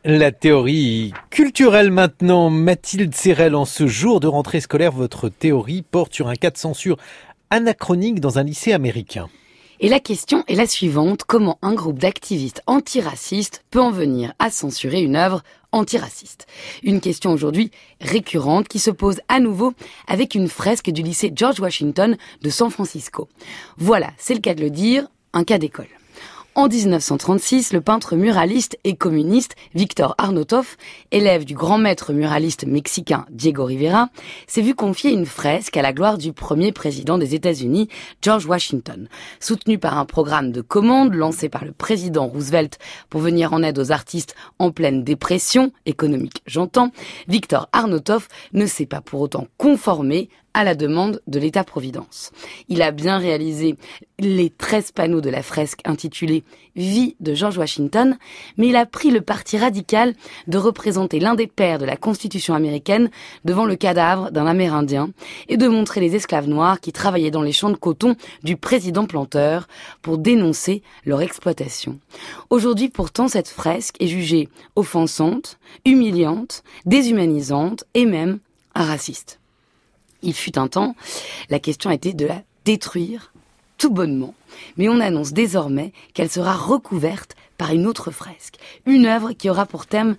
La théorie culturelle maintenant. Mathilde Serrel, en ce jour de rentrée scolaire, votre théorie porte sur un cas de censure anachronique dans un lycée américain. Et la question est la suivante: comment un groupe d'activistes antiracistes peut en venir à censurer une œuvre antiraciste? Une question aujourd'hui récurrente qui se pose à nouveau avec une fresque du lycée George Washington de San Francisco. Voilà, c'est le cas de le dire, un cas d'école. En 1936, le peintre muraliste et communiste Victor Arnotov, élève du grand maître muraliste mexicain Diego Rivera, s'est vu confier une fresque à la gloire du premier président des États-Unis, George Washington. Soutenu par un programme de commande lancé par le président Roosevelt pour venir en aide aux artistes en pleine dépression, économique j'entends, Victor Arnotov ne s'est pas pour autant conformé à la demande de l'État-providence. Il a bien réalisé les 13 panneaux de la fresque intitulée « Vie de George Washington », mais il a pris le parti radical de représenter l'un des pères de la Constitution américaine devant le cadavre d'un Amérindien et de montrer les esclaves noirs qui travaillaient dans les champs de coton du président planteur pour dénoncer leur exploitation. Aujourd'hui, pourtant, cette fresque est jugée offensante, humiliante, déshumanisante et même raciste. Il fut un temps, la question était de la détruire tout bonnement. Mais on annonce désormais qu'elle sera recouverte par une autre fresque. Une œuvre qui aura pour thème,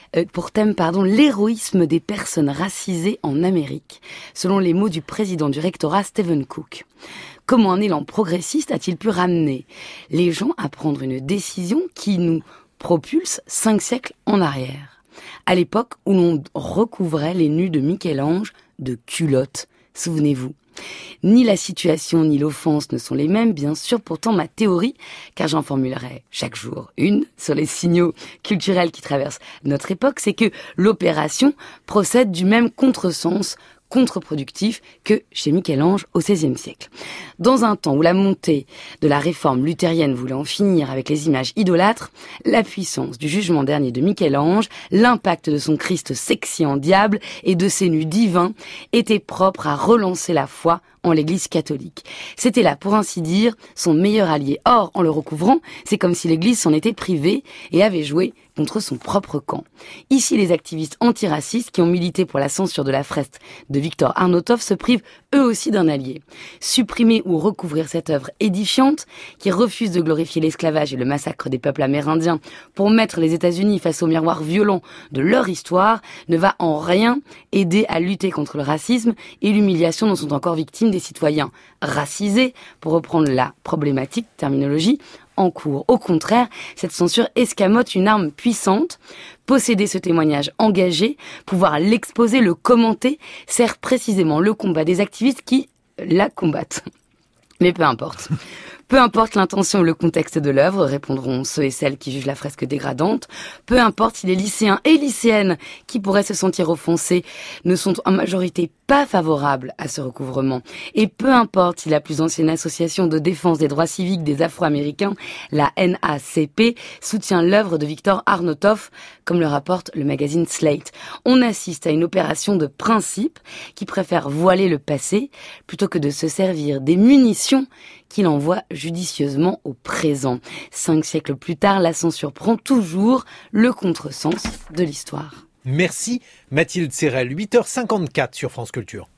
l'héroïsme des personnes racisées en Amérique, selon les mots du président du rectorat Stephen Cook. Comment un élan progressiste a-t-il pu ramener les gens à prendre une décision qui nous propulse 5 siècles en arrière, à l'époque où l'on recouvrait les nus de Michel-Ange de culottes, souvenez-vous. Ni la situation ni l'offense ne sont les mêmes, bien sûr, pourtant ma théorie, car j'en formulerai chaque jour une, sur les signaux culturels qui traversent notre époque, c'est que l'opération procède du même contresens contre-productif que chez Michel-Ange au XVIe siècle. Dans un temps où la montée de la réforme luthérienne voulait en finir avec les images idolâtres, la puissance du jugement dernier de Michel-Ange, l'impact de son Christ sexy en diable et de ses nus divins étaient propres à relancer la foi en l'Église catholique. C'était là, pour ainsi dire, son meilleur allié. Or, en le recouvrant, c'est comme si l'Église s'en était privée et avait joué contre son propre camp. Ici, les activistes antiracistes qui ont milité pour la censure de la fresque de Victor Arnotov se privent eux aussi d'un allié. Supprimer ou recouvrir cette œuvre édifiante, qui refuse de glorifier l'esclavage et le massacre des peuples amérindiens pour mettre les États-Unis face au miroir violent de leur histoire, ne va en rien aider à lutter contre le racisme et l'humiliation dont sont encore victimes des citoyens racisés, pour reprendre la problématique terminologie en cours. Au contraire, cette censure escamote une arme puissante. Posséder ce témoignage engagé, pouvoir l'exposer, le commenter, sert précisément le combat des activistes qui la combattent. Mais peu importe. Peu importe l'intention ou le contexte de l'œuvre, répondront ceux et celles qui jugent la fresque dégradante. Peu importe si les lycéens et lycéennes qui pourraient se sentir offensés ne sont en majorité pas favorables à ce recouvrement. Et peu importe si la plus ancienne association de défense des droits civiques des Afro-Américains, la NAACP, soutient l'œuvre de Victor Arnotov, comme le rapporte le magazine Slate. On assiste à une opération de principe qui préfère voiler le passé plutôt que de se servir des munitions qu'il envoie judicieusement au présent. 5 siècles plus tard, la censure prend toujours le contresens de l'histoire. Merci Mathilde Serrel, 8h54 sur France Culture.